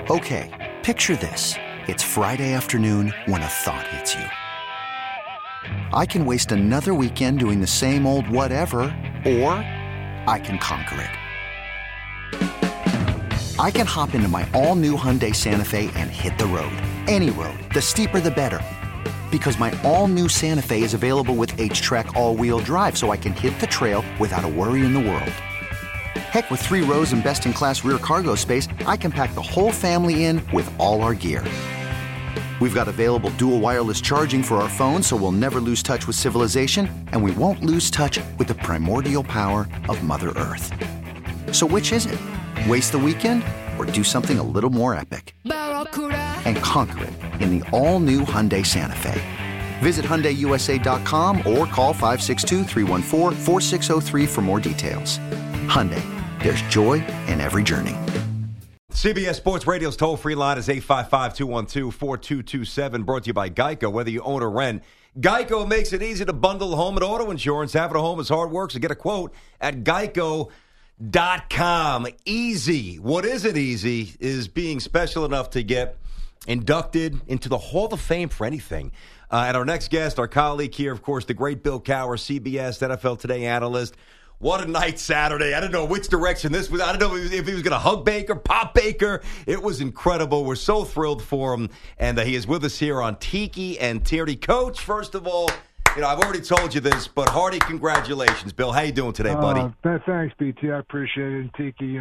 Okay, picture this. It's Friday afternoon when a thought hits you. I can waste another weekend doing the same old whatever, or I can conquer it. I can hop into my all-new Hyundai Santa Fe and hit the road. Any road. The steeper, the better. Because my all-new Santa Fe is available with H-Track all-wheel drive, so I can hit the trail without a worry in the world. Heck, with 3 rows and best-in-class rear cargo space, I can pack the whole family in with all our gear. We've got available dual wireless charging for our phones, so we'll never lose touch with civilization, and we won't lose touch with the primordial power of Mother Earth. So which is it? Waste the weekend or do something a little more epic? And conquer it in the all-new Hyundai Santa Fe. Visit HyundaiUSA.com or call 562-314-4603 for more details. Hyundai, there's joy in every journey. CBS Sports Radio's toll-free line is 855-212-4227, brought to you by Geico. Whether you own or rent, Geico makes it easy to bundle home and auto insurance. Having a home is hard work, so get a quote at Geico.com. Easy. What isn't easy is being special enough to get inducted into the Hall of Fame for anything. And our next guest, our colleague here, of course, the great Bill Cowher, CBS NFL Today analyst. What a night Saturday. I don't know which direction this was. I don't know if he was going to hug Baker, pop Baker. It was incredible. We're so thrilled for him. And he is with us here on Tiki and Tierney. Coach, first of all, I've already told you this, but hearty congratulations, Bill. How you doing today, buddy? Thanks, BT. I appreciate it. And Tiki,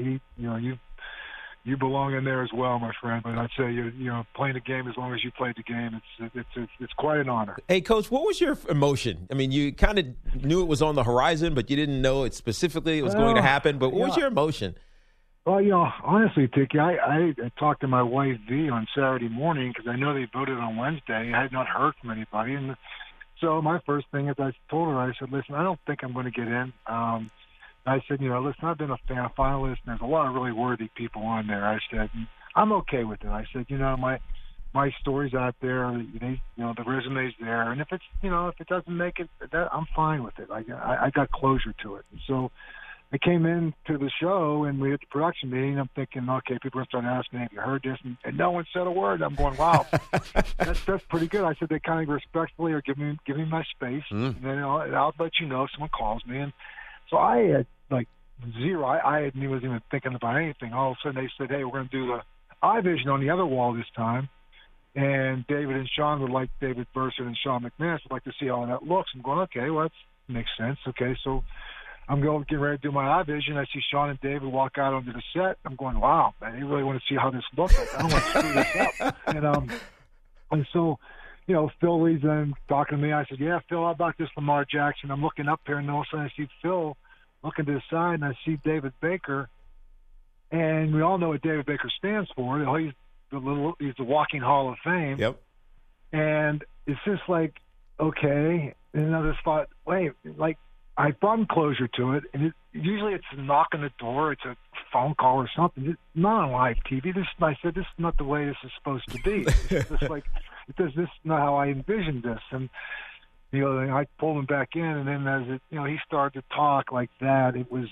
you belong in there as well, my friend. But I'd say playing the game as long as you played the game, it's quite an honor. Hey, Coach, what was your emotion? I mean, you kind of knew it was on the horizon, but you didn't know it specifically was going to happen. But what was your emotion? Well, honestly, Tiki, I talked to my wife V on Saturday morning because I know they voted on Wednesday. I had not heard from anybody, and so my first thing is I told her, I said, listen, I don't think I'm going to get in. I said, listen, I've been a finalist, and there's a lot of really worthy people on there. I said, I'm okay with it. I said, my story's out there. The resume's there, and if it doesn't make it, I'm fine with it. I got closure to it. And so I came in to the show, and we had the production meeting. I'm thinking, okay, people are going to start asking me, have you heard this? And no one said a word. I'm going, wow, that's pretty good. I said, they kind of respectfully are giving me my space, and then I'll let you know if someone calls me. And so I had zero. I wasn't even thinking about anything. All of a sudden they said, hey, we're going to do the iVision on the other wall this time. And David and Sean would like, David Bursard and Sean McManus would like to see how that looks. I'm going, okay, well, that makes sense. Okay, so I'm getting ready to do my iVision. I see Sean and David walk out onto the set. I'm going, wow, man, they really want to see how this looks. I don't want to screw this up. And so, Phil leads in talking to me. I said, yeah, Phil, how about this Lamar Jackson? I'm looking up here, and all of a sudden I see Phil looking to the side, and I see David Baker. And we all know what David Baker stands for. He's the walking Hall of Fame. Yep. And it's just like, okay. And I just thought, wait, I brought closure to it. And usually it's a knock on the door, it's a phone call or something. It's not on live TV. I said, this is not the way this is supposed to be. This is not how I envisioned this. And I pulled him back in, and then as he started to talk like that, it was,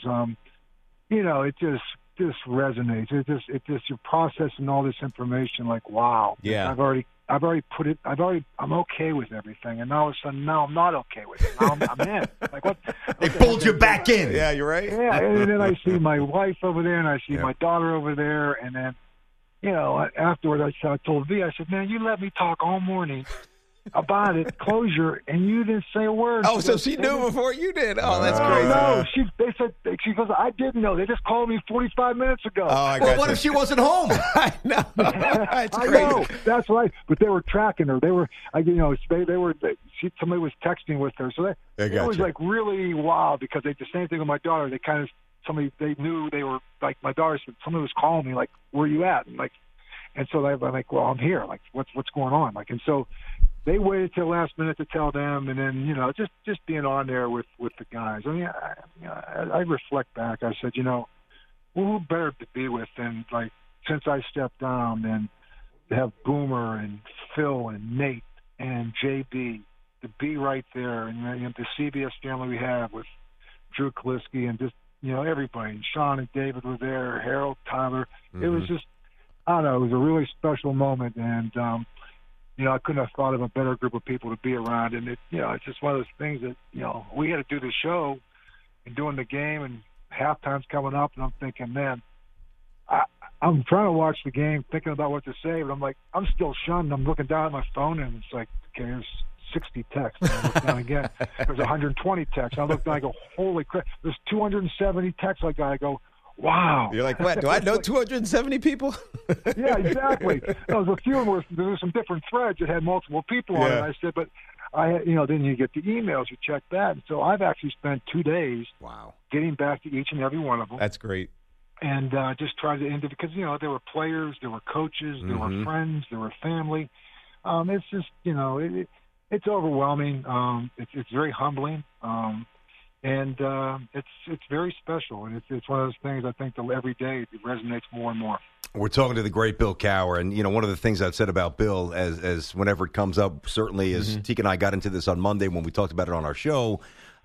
it just resonates. It just you're processing all this information like, wow. Yeah. I've already put it. I'm okay with everything, and all of a sudden now I'm not okay with it. Now I'm in. Like what? They pulled you back in. Yeah, you're right. Yeah, and then I see my wife over there, and I see my daughter over there, and then, afterward I told V, I said, man, you let me talk all morning about it, closure, and you didn't say a word. Oh, so she knew before you did. Oh, that's crazy. No, she goes, I didn't know. They just called me 45 minutes ago. Oh, I got what if she wasn't home? I know. That's I crazy. know. That's right. But they were tracking her. They were, somebody was texting with her. So it was like really wild because the same thing with my daughter. They they knew they were like, my daughter said, somebody was calling me like, where are you at? And so I'm like, well, I'm here. Like, what's going on? and so they waited till last minute to tell them, and then just being on there with the guys. I mean, I reflect back. I said, who better to be with than since I stepped down, than to have Boomer and Phil and Nate and JB to be right there, and the CBS family we have with Drew Kaliski and just everybody. And Sean and David were there. Harold, Tyler. It was just I don't know, it was a really special moment, and I couldn't have thought of a better group of people to be around. And it's just one of those things that we had to do the show and doing the game, and halftime's coming up, and I'm thinking, man, I'm trying to watch the game, thinking about what to say, but I'm like, I'm still shunned. I'm looking down at my phone, and it's like, okay, there's 60 texts. And I look down again. There's 120 texts. I look down, I go, holy crap. There's 270 texts. I go, wow. You're like, what? Do I know 270 people? Yeah, exactly. There was a few of them. There were some different threads that had multiple people on it. I said, but then you get the emails, you check that. And so I've actually spent 2 days getting back to each and every one of them. That's great. And just tried to end it because, there were players, there were coaches, there were friends, there were family. It's just, it's overwhelming. It's very humbling. And it's very special. And it's one of those things I think that every day it resonates more and more. We're talking to the great Bill Cowher, and one of the things I've said about Bill, as whenever it comes up, certainly as Teak and I got into this on Monday when we talked about it on our show.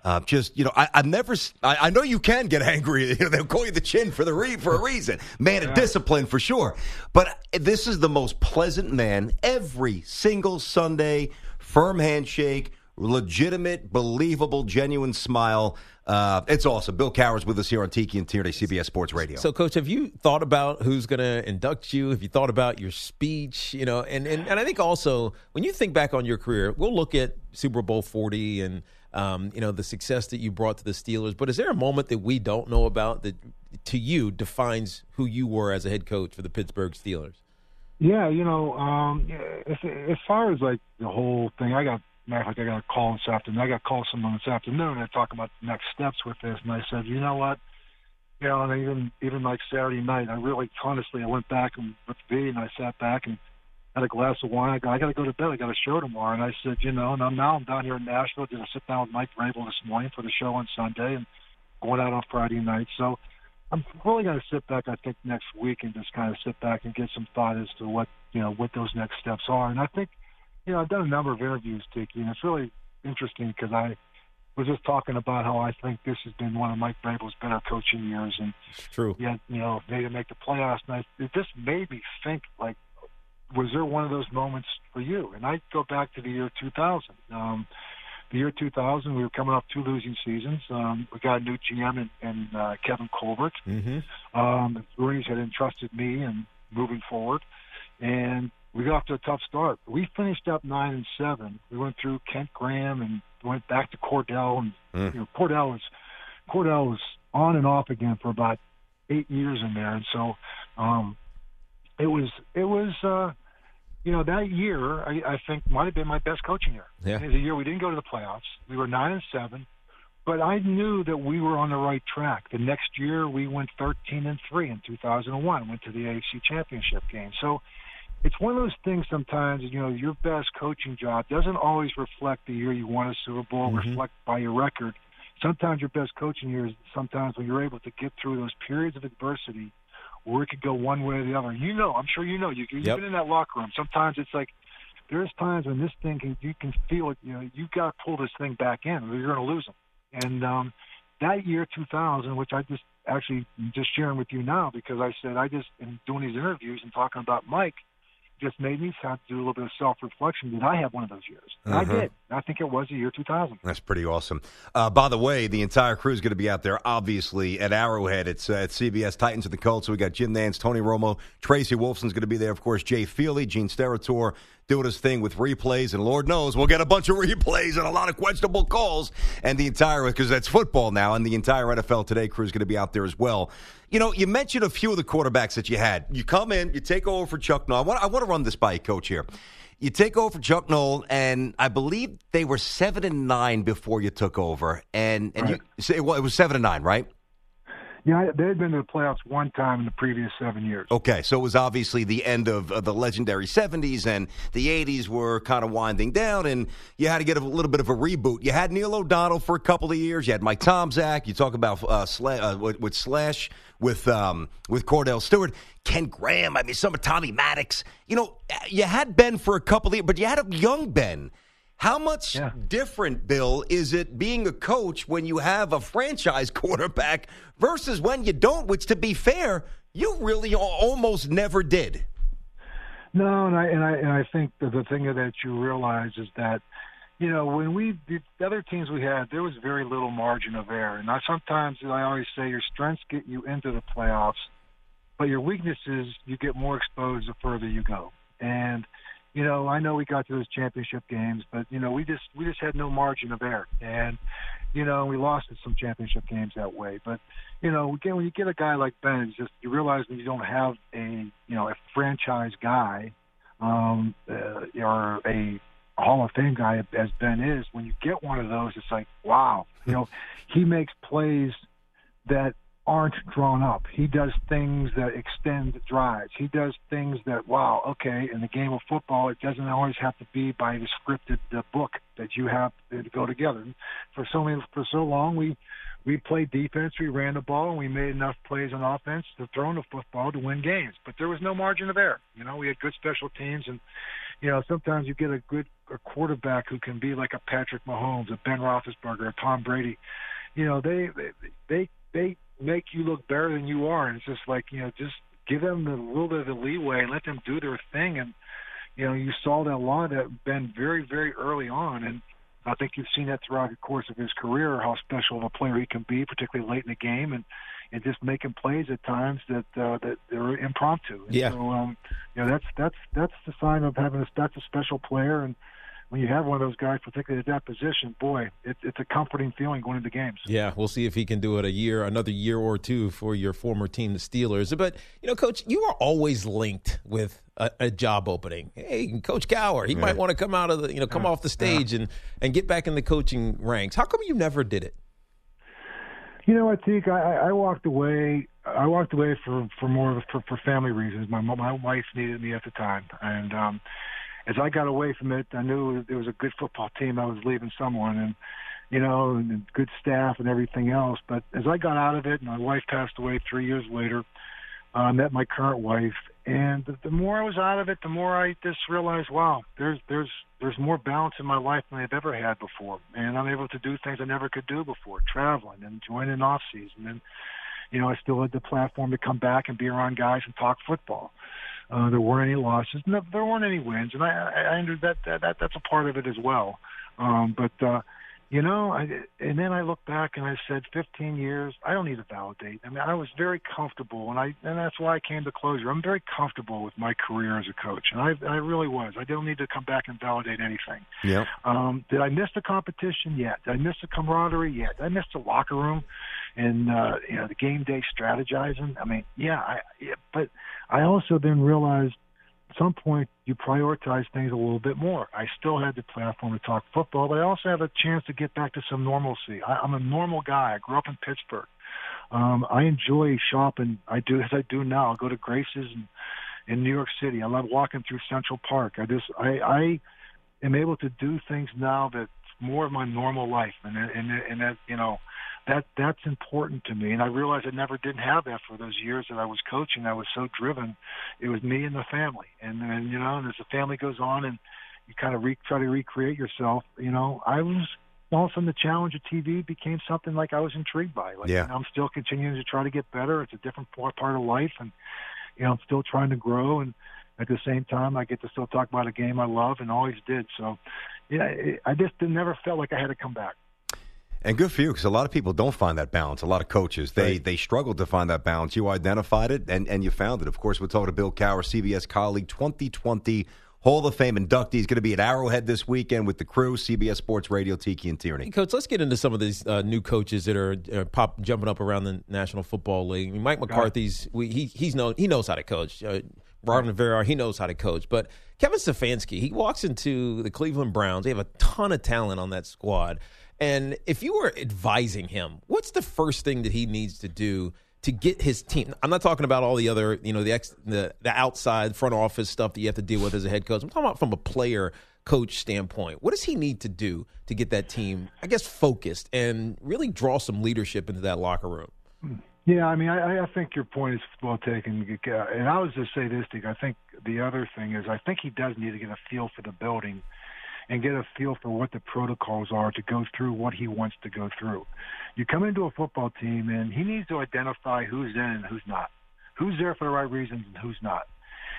I know you can get angry. They'll call you the chin for a reason. Man of discipline for sure. But this is the most pleasant man every single Sunday. Firm handshake, legitimate, believable, genuine smile. It's awesome. Bill Cowher's with us here on Tiki and Tierney, CBS Sports Radio. So, Coach, have you thought about who's going to induct you? Have you thought about your speech? And I think also when you think back on your career, we'll look at Super Bowl 40 and the success that you brought to the Steelers. But is there a moment that we don't know about that, to you, defines who you were as a head coach for the Pittsburgh Steelers? Yeah, as far as like the whole thing, I got a call this afternoon. I got called someone this afternoon and talking about the next steps with this, and I said, you know what, and even like Saturday night, I went back and with V, and I sat back and had a glass of wine. I got to go to bed. I got a show tomorrow, and I said, and I'm down here in Nashville. Did I sit down with Mike Vrabel this morning for the show on Sunday, and going out on Friday night. So I'm really going to sit back, I think, next week and just kind of sit back and get some thought as to what those next steps are. And I think, I've done a number of interviews, Tiki, and it's really interesting because I was just talking about how I think this has been one of Mike Vrabel's better coaching years. And it's true. Yeah, they didn't make the playoffs. And it just made me think, like, was there one of those moments for you? And I go back to the year 2000. The year 2000, we were coming off 2 losing seasons. We got a new GM and Kevin Colbert. The Bruins had entrusted me in moving forward, and we got off to a tough start. We finished up 9-7. We went through Kent Graham and went back to Cordell, and Cordell was on and off again for about 8 years in there, and so it was. That year, I think, might have been my best coaching year. Yeah. It was a year we didn't go to the playoffs. We were 9-7, but I knew that we were on the right track. The next year, we went 13-3 in 2001, went to the AFC Championship game. So it's one of those things sometimes, your best coaching job doesn't always reflect the year you won a Super Bowl, reflect by your record. Sometimes your best coaching year is sometimes when you're able to get through those periods of adversity where it could go one way or the other. I'm sure you've been in that locker room. Sometimes it's like there's times when this thing you can feel it. You've got to pull this thing back in, or you're going to lose them. And that year 2000, which I just sharing with you now because I said in doing these interviews and talking about Mike, just made me have to do a little bit of self-reflection. Did I have one of those years? And I did. I think it was the year 2000. That's pretty awesome. By the way, the entire crew is going to be out there, obviously, at Arrowhead. It's at CBS Titans of the Colts. So we got Jim Nantz, Tony Romo, Tracy Wolfson's going to be there. Of course, Jay Feely, Gene Steratore doing his thing with replays. And Lord knows we'll get a bunch of replays and a lot of questionable calls. And the entire, because that's football now, and the entire NFL Today crew is going to be out there as well. You mentioned a few of the quarterbacks that you had. You come in, you take over for Chuck Noll. I want to run this by you, Coach, here. You take over for Chuck Noll, and I believe they were 7-9 before you took over. And right. It was 7-9, right? Yeah, they had been to the playoffs one time in the previous 7 years. Okay, so it was obviously the end of the legendary 70s, and the 80s were kind of winding down, and you had to get a little bit of a reboot. You had Neil O'Donnell for a couple of years. You had Mike Tomczak. You talk about with Slash, with Cordell Stewart, Ken Graham. I mean, some of Tommy Maddox. You had Ben for a couple of years, but you had a young Ben. How much different, Bill, is it being a coach when you have a franchise quarterback versus when you don't, which, to be fair, you really almost never did? No, and I think the thing that you realize is that, when the other teams we had, there was very little margin of error. And I always say your strengths get you into the playoffs, but your weaknesses, you get more exposed the further you go. And, I know we got to those championship games, but, we just had no margin of error. And, we lost in some championship games that way. But, again, when you get a guy like Ben, it's just you realize that you don't have a franchise guy or a Hall of Fame guy as Ben is. When you get one of those, it's like, wow, he makes plays that aren't drawn up. He does things that extend drives. He does things that, wow, okay, in the game of football, it doesn't always have to be by the scripted book that you have to go together. For so long, we played defense, we ran the ball, and we made enough plays on offense to throw the football to win games. But there was no margin of error. We had good special teams, and sometimes you get a quarterback who can be like a Patrick Mahomes, a Ben Roethlisberger, a Tom Brady. They make you look better than you are, and it's just like just give them a little bit of the leeway and let them do their thing. And you saw that a lot of that Ben very, very early on, and I think you've seen that throughout the course of his career, how special of a player he can be, particularly late in the game, and just making plays at times that they're impromptu. And yeah. So that's the sign of that's a special player. And when you have one of those guys, particularly at that position, boy, it's a comforting feeling going into games. Yeah, we'll see if he can do it another year or two for your former team, the Steelers. But, Coach, you are always linked with a job opening. Hey, Coach Cowher, he might want to come out of come off the stage and get back in the coaching ranks. How come you never did it? I think I walked away. I walked away for family reasons. My wife needed me at the time, and as I got away from it, I knew there was a good football team. I was leaving someone, and good staff and everything else. But as I got out of it, and my wife passed away 3 years later, I met my current wife, and the more I was out of it, the more I just realized, wow, there's more balance in my life than I've ever had before, and I'm able to do things I never could do before, traveling and enjoying an off season, and I still had the platform to come back and be around guys and talk football. There weren't any losses. No, there weren't any wins, and I understood that's a part of it as well. And then I look back and I said, 15 years, I don't need to validate. I mean, I was very comfortable, and that's why I came to closure. I'm very comfortable with my career as a coach, and I really was. I don't need to come back and validate anything. Yeah. Did I miss the competition? Yeah. Did I miss the camaraderie? Yeah. Did I miss the locker room and the game day strategizing? I mean, yeah. But I also then realized at some point you prioritize things a little bit more. I still had the platform to talk football, but I also have a chance to get back to some normalcy. I'm a normal guy. I grew up in Pittsburgh. I enjoy shopping. I do now. I go to Grace's in New York City. I love walking through Central Park. I am able to do things now that's more of my normal life, and that that's important to me. And I realized I never didn't have that for those years that I was coaching. I was so driven. It was me and the family, and as the family goes on and you kind of try to recreate yourself, I was all of a sudden the challenge of TV became something like I was intrigued by. I'm still continuing to try to get better. It's a different part of life, and I'm still trying to grow. And at the same time, I get to still talk about a game I love and always did. So, I just never felt like I had to come back. And good for you, because a lot of people don't find that balance. A lot of coaches, they struggle to find that balance. You identified it, and you found it. Of course, we're talking to Bill Cowher, CBS colleague, 2020 Hall of Fame inductee. He's going to be at Arrowhead this weekend with the crew, CBS Sports Radio, Tiki and Tierney. Hey, Coach, let's get into some of these new coaches that are jumping up around the National Football League. I mean, Mike McCarthy's he knows how to coach. Ron Rivera, he knows how to coach. But Kevin Stefanski, he walks into the Cleveland Browns. They have a ton of talent on that squad. And if you were advising him, what's the first thing that he needs to do to get his team? I'm not talking about all the other, the outside front office stuff that you have to deal with as a head coach. I'm talking about from a player coach standpoint. What does he need to do to get that team, I guess, focused and really draw some leadership into that locker room? Yeah, I mean, I think your point is well taken. And I was just say this, Dick. I think the other thing is I think he does need to get a feel for the building and get a feel for what the protocols are to go through what he wants to go through. You come into a football team, and he needs to identify who's in and who's not, who's there for the right reasons and who's not.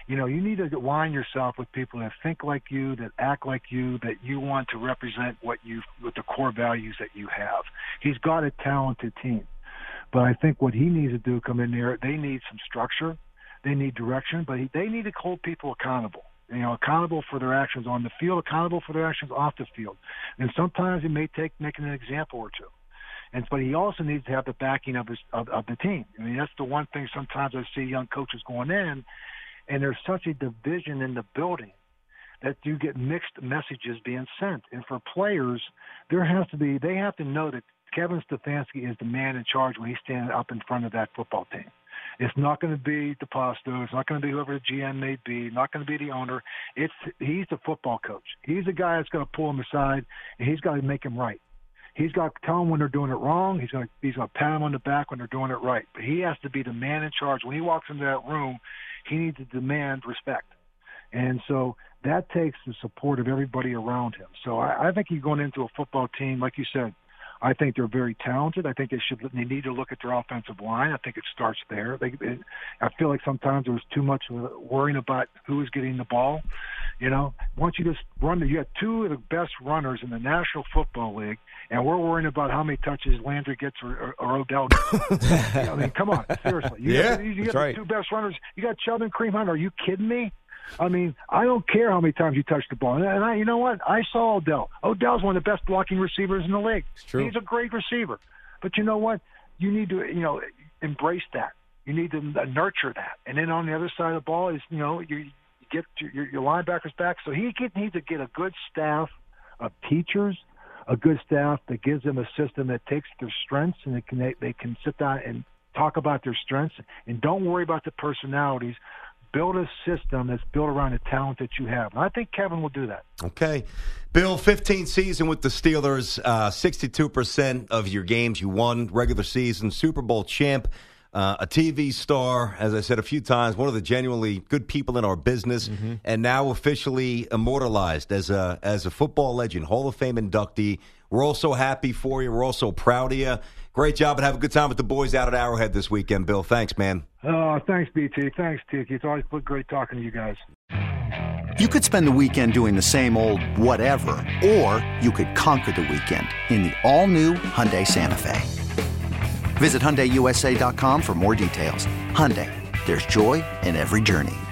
You need to align yourself with people that think like you, that act like you, that you want to represent with the core values that you have. He's got a talented team. But I think what he needs to do, come in there, they need some structure. They need direction, but they need to hold people accountable. Accountable for their actions on the field, accountable for their actions off the field. And sometimes it may take making an example or two. But he also needs to have the backing of the team. I mean, that's the one thing sometimes I see young coaches going in, and there's such a division in the building that you get mixed messages being sent. And for players, they have to know that Kevin Stefanski is the man in charge when he's standing up in front of that football team. It's not going to be DePasto. It's not going to be whoever the GM may be. Not going to be the owner. He's the football coach. He's the guy that's going to pull him aside, and he's got to make him right. He's got to tell them when they're doing it wrong. He's going to pat them on the back when they're doing it right. But he has to be the man in charge. When he walks into that room, he needs to demand respect. And so that takes the support of everybody around him. So I think he's going into a football team, like you said, I think they're very talented. I think they need to look at their offensive line. I think it starts there. I feel like sometimes there was too much worrying about who was getting the ball. Once you just run, you got two of the best runners in the National Football League, and we're worrying about how many touches Landry gets or Odell gets. I mean, come on, seriously. You got the two best runners. You got Chubb and Kareem Hunt. Are you kidding me? I mean, I don't care how many times you touch the ball. And you know what? I saw Odell. Odell's one of the best blocking receivers in the league. It's true. He's a great receiver. But you know what? You need to, embrace that. You need to nurture that. And then on the other side of the ball is, you get your linebackers back. So he needs to get a good staff of teachers, a good staff that gives them a system that takes their strengths and they can sit down and talk about their strengths and don't worry about the personalities. Build a system that's built around the talent that you have. And I think Kevin will do that. Okay. Bill, 15th season with the Steelers, 62% of your games you won, regular season, Super Bowl champ, a TV star, as I said a few times, one of the genuinely good people in our business, and now officially immortalized as a football legend, Hall of Fame inductee. We're all so happy for you. We're all so proud of you. Great job, and have a good time with the boys out at Arrowhead this weekend, Bill. Thanks, man. Thanks, BT. Thanks, Tiki. It's always great talking to you guys. You could spend the weekend doing the same old whatever, or you could conquer the weekend in the all-new Hyundai Santa Fe. Visit HyundaiUSA.com for more details. Hyundai, there's joy in every journey.